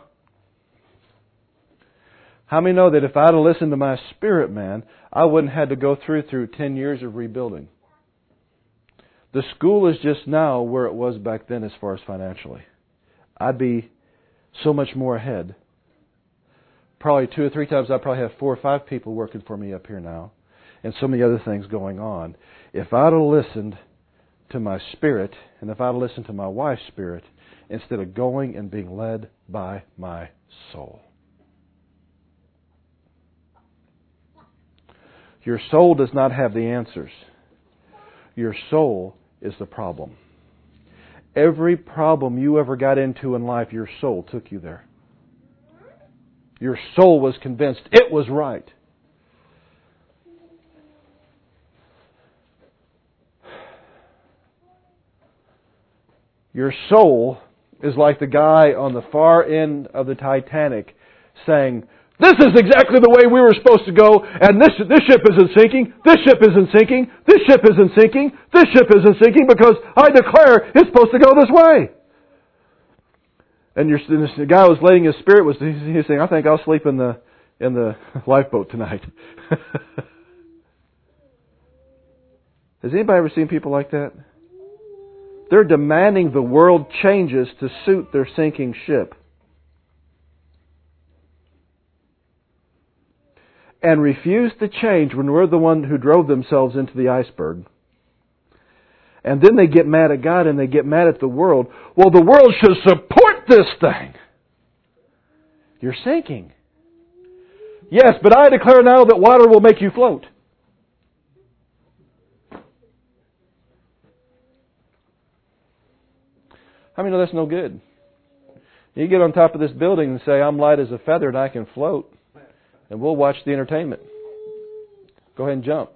S1: How many know that if I'd have listened to my spirit man, I wouldn't have had to go through through ten years of rebuilding? The school is just now where it was back then as far as financially. I'd be so much more ahead. Probably two or three times I'd probably have four or five people working for me up here now. And so many other things going on. If I'd have listened to my spirit, and if I'd have listened to my wife's spirit, instead of going and being led by my soul. Your soul does not have the answers. Your soul is the problem. Every problem you ever got into in life, your soul took you there. Your soul was convinced it was right. Your soul is like the guy on the far end of the Titanic saying, this is exactly the way we were supposed to go, and this this ship isn't sinking, this ship isn't sinking, this ship isn't sinking, this ship isn't sinking, because I declare it's supposed to go this way. And your, the guy who was letting his spirit was he was saying, I think I'll sleep in the in the lifeboat tonight. Has anybody ever seen people like that? They're demanding the world changes to suit their sinking ship. And refuse to change when we're the one who drove themselves into the iceberg. And then they get mad at God and they get mad at the world. Well, the world should support this thing. You're sinking. Yes, but I declare now that water will make you float. How many know that's no good? You get on top of this building and say, I'm light as a feather and I can float. And we'll watch the entertainment. Go ahead and jump.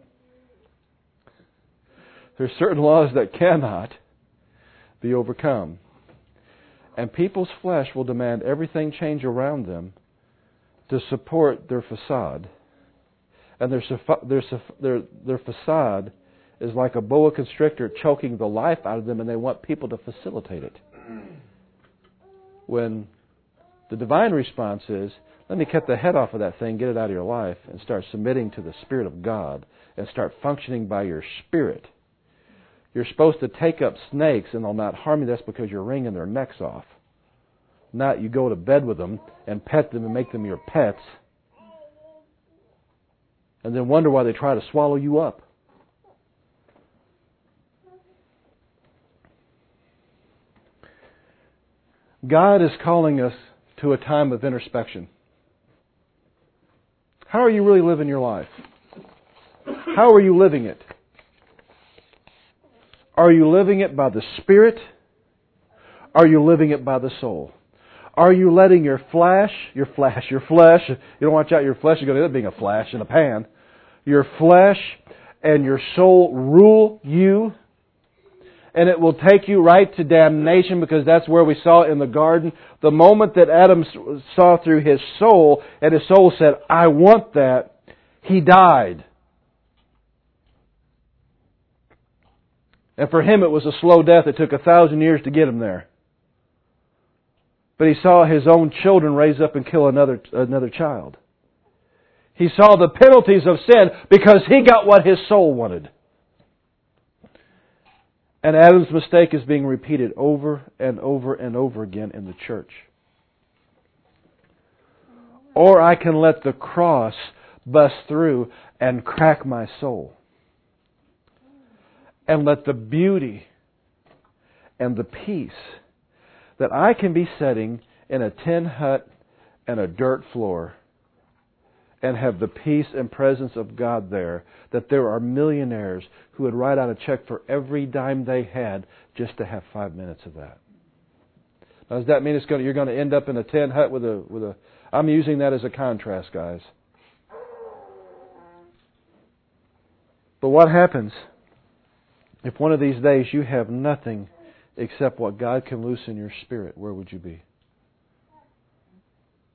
S1: There's certain laws that cannot be overcome. And people's flesh will demand everything change around them to support their facade. And their, their, their, their facade is like a boa constrictor choking the life out of them, and they want people to facilitate it. When the divine response is, let me cut the head off of that thing, get it out of your life, and start submitting to the Spirit of God, and start functioning by your Spirit. You're supposed to take up snakes and they'll not harm you. That's because you're wringing their necks off. Not you go to bed with them and pet them and make them your pets, and then wonder why they try to swallow you up. God is calling us to a time of introspection. How are you really living your life? How are you living it? Are you living it by the Spirit? Are you living it by the soul? Are you letting your flesh, your flesh, your flesh, you don't watch out your flesh, you're going to end up being a flash in a pan. Your flesh and your soul rule you, and it will take you right to damnation, because that's where we saw in the garden. The moment that Adam saw through his soul, and his soul said, I want that, he died. And for him it was a slow death. It took a thousand years to get him there. But he saw his own children raise up and kill another another child. He saw the penalties of sin because he got what his soul wanted. And Adam's mistake is being repeated over and over and over again in the church. Or I can let the cross bust through and crack my soul. And let the beauty and the peace that I can be sitting in a tin hut and a dirt floor and have the peace and presence of God there, that there are millionaires who would write out a check for every dime they had just to have five minutes of that. Now, does that mean it's going to, you're going to end up in a tin hut with a with a? I'm using that as a contrast, guys. But what happens if one of these days you have nothing except what God can loose in your spirit? Where would you be?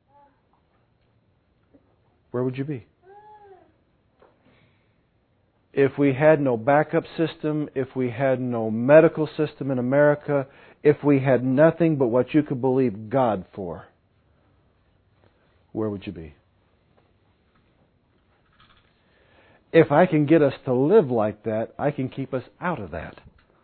S1: Where would you be? if we had no backup system, if we had no medical system in America, if we had nothing but what you could believe God for, where would you be? If I can get us to live like that, I can keep us out of that.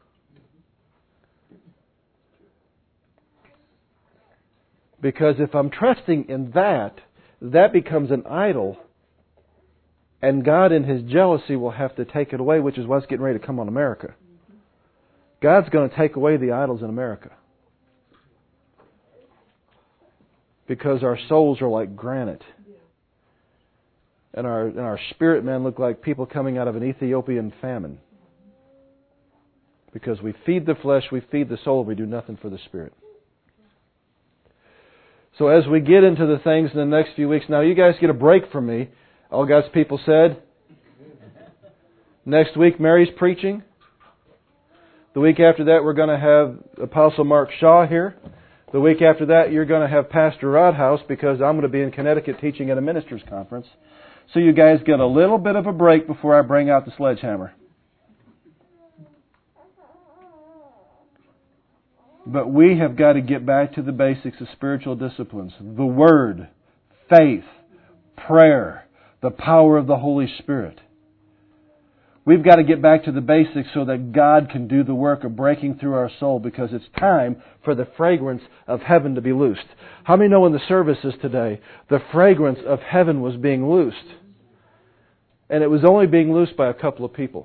S1: Because if I'm trusting in that, that becomes an idol. And God in His jealousy will have to take it away, which is what's getting ready to come on America. God's going to take away the idols in America. Because our souls are like granite. And our, and our spirit men look like people coming out of an Ethiopian famine. Because we feed the flesh, we feed the soul, we do nothing for the spirit. So as we get into the things in the next few weeks, now you guys get a break from me. All God's people said. Next week, Mary's preaching. The week after that, we're going to have Apostle Mark Shaw here. The week after that, you're going to have Pastor Rodhouse, because I'm going to be in Connecticut teaching at a ministers' conference. So you guys get a little bit of a break before I bring out the sledgehammer. But we have got to get back to the basics of spiritual disciplines. The Word, faith, prayer, the power of the Holy Spirit. We've got to get back to the basics so that God can do the work of breaking through our soul, because it's time for the fragrance of heaven to be loosed. How many know in the services today, the fragrance of heaven was being loosed? And it was only being loosed by a couple of people.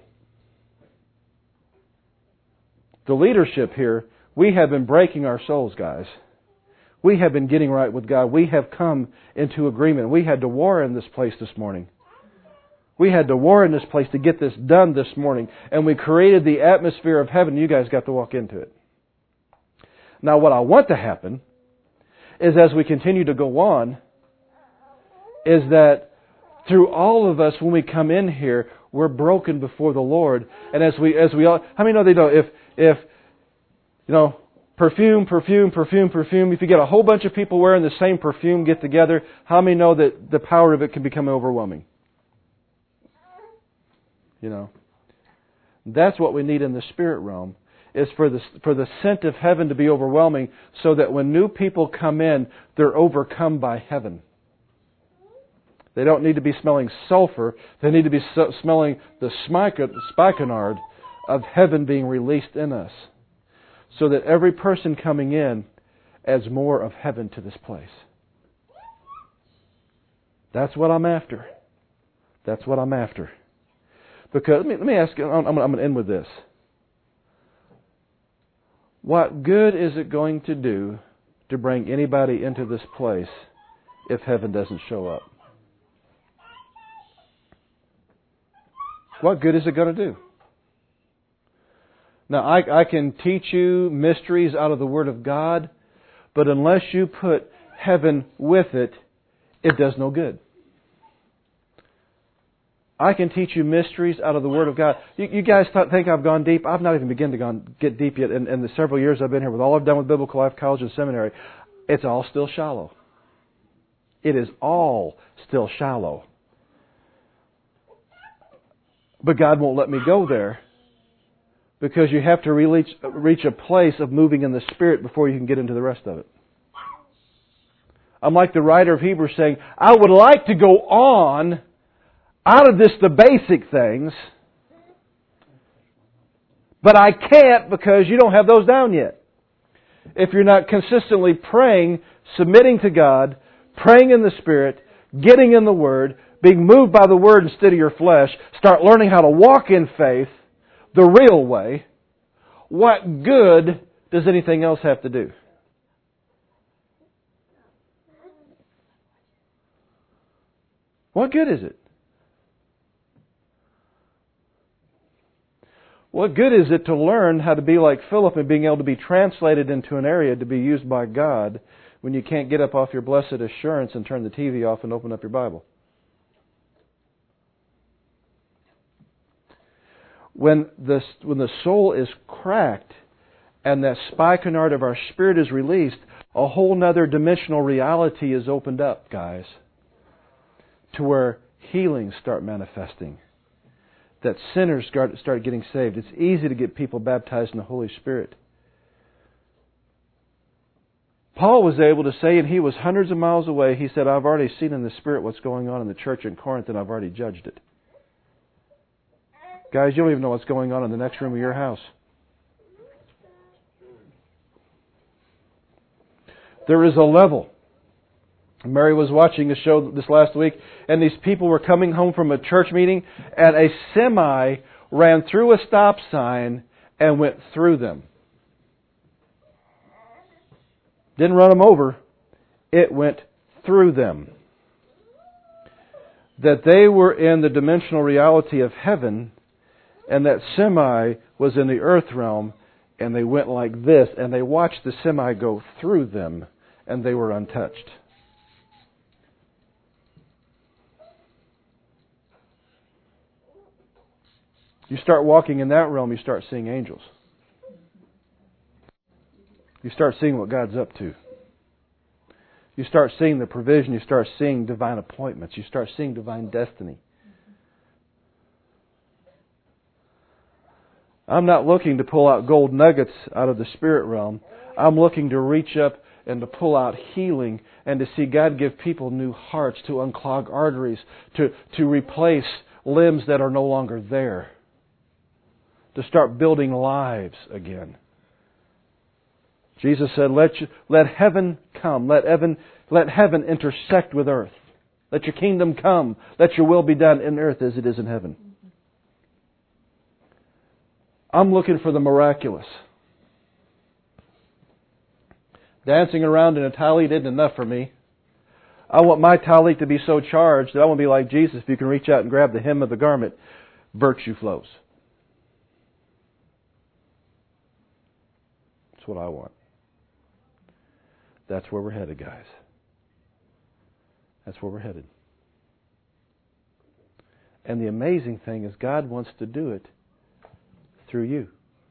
S1: The leadership here, we have been breaking our souls, guys. We have been getting right with God. We have come into agreement. We had to war in this place this morning. We had to war in this place to get this done this morning. And we created the atmosphere of heaven. You guys got to walk into it. Now what I want to happen is, as we continue to go on, is that through all of us, when we come in here, we're broken before the Lord. And as we, as we all, how many know they know if, if, you know, perfume, perfume, perfume, perfume, if you get a whole bunch of people wearing the same perfume get together, how many know that the power of it can become overwhelming? You know, that's what we need in the spirit realm, is for the, for the scent of heaven to be overwhelming, so that when new people come in, they're overcome by heaven. They don't need to be smelling sulfur. They need to be smelling the spikenard of heaven being released in us, so that every person coming in adds more of heaven to this place. That's what I'm after. That's what I'm after. Because, let me, let me ask you, I'm, I'm going to end with this. What good is it going to do to bring anybody into this place if heaven doesn't show up? What good is it going to do? Now, I, I can teach you mysteries out of the Word of God, but unless you put heaven with it, it does no good. I can teach you mysteries out of the Word of God. You, you guys th- think I've gone deep? I've not even begun to gone, get deep yet. In, in the several years I've been here, with all I've done with Biblical Life College and Seminary, it's all still shallow. It is all still shallow. But God won't let me go there, because you have to reach, reach a place of moving in the Spirit before you can get into the rest of it. I'm like the writer of Hebrews saying, I would like to go on out of this, the basic things, but I can't, because you don't have those down yet. If you're not consistently praying, submitting to God, praying in the Spirit, getting in the Word, being moved by the Word instead of your flesh, start learning how to walk in faith the real way, what good does anything else have to do? What good is it? What good is it to learn how to be like Philip and being able to be translated into an area to be used by God when you can't get up off your blessed assurance and turn the T V off and open up your Bible? When the, when the soul is cracked and that spikenard of our spirit is released, a whole nother dimensional reality is opened up, guys, to where healings start manifesting. that sinners start, start getting saved. It's easy to get people baptized in the Holy Spirit. Paul was able to say, and he was hundreds of miles away, he said, I've already seen in the Spirit what's going on in the church in Corinth, and I've already judged it. Guys, you don't even know what's going on in the next room of your house. There is a level. Mary was watching a show this last week, and these people were coming home from a church meeting, and a semi ran through a stop sign and went through them. Didn't run them over. It went through them. That they were in the dimensional reality of heaven, and that semi was in the earth realm, and they went like this, and they watched the semi go through them, and they were untouched. You start walking in that realm, you start seeing angels. You start seeing what God's up to. You start seeing the provision. You start seeing divine appointments. You start seeing divine destiny. I'm not looking to pull out gold nuggets out of the spirit realm. I'm looking to reach up and to pull out healing and to see God give people new hearts, to unclog arteries, to, to replace limbs that are no longer there, to start building lives again. Jesus said, let, you, let heaven come. Let heaven, let heaven intersect with earth. Let your kingdom come. Let your will be done in earth as it is in heaven. I'm looking for the miraculous. Dancing around in a talit isn't enough for me. I want my talit to be so charged that I want to be like Jesus. If you can reach out and grab the hem of the garment, virtue flows. That's what I want. That's where we're headed, guys. That's where we're headed. And the amazing thing is God wants to do it through you.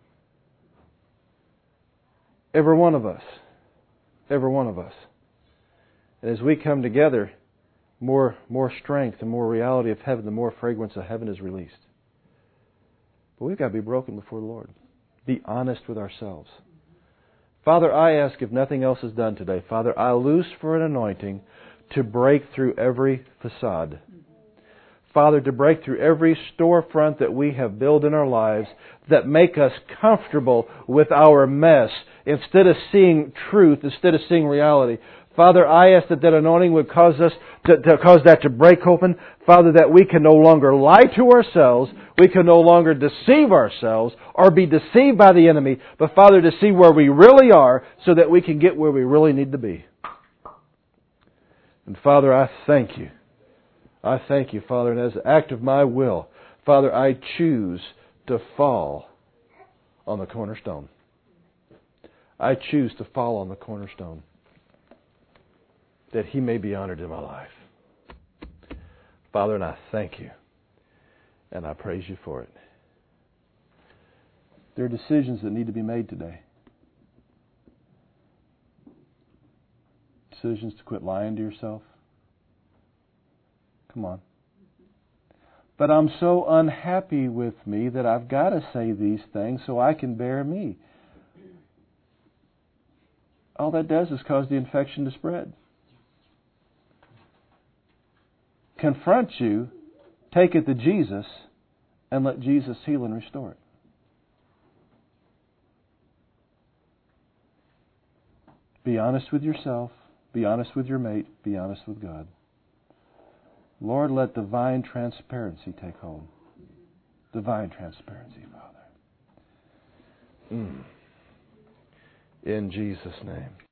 S1: Every one of us. Every one of us. And as we come together, more, more strength and more reality of heaven, the more fragrance of heaven is released. But we've got to be broken before the Lord. Be honest with ourselves. Father, I ask, if nothing else is done today, Father, I loose for an anointing to break through every facade. Father, to break through every storefront that we have built in our lives that make us comfortable with our mess instead of seeing truth, instead of seeing reality. Father, I ask that that anointing would cause us to, to cause that to break open. Father, that we can no longer lie to ourselves. We can no longer deceive ourselves or be deceived by the enemy. But Father, to see where we really are so that we can get where we really need to be. And Father, I thank you. I thank you, Father, and as an act of my will, Father, I choose to fall on the cornerstone. I choose to fall on the cornerstone, that He may be honored in my life. Father, and I thank you, and I praise you for it. There are decisions that need to be made today. Decisions to quit lying to yourself. Come on. But I'm so unhappy with me that I've got to say these things so I can bear me. All that does is cause the infection to spread. Confront you, take it to Jesus, and let Jesus heal and restore it. Be honest with yourself. Be honest with your mate. Be honest with God. Lord, let divine transparency take hold. Divine transparency, Father. Mm. In Jesus' name.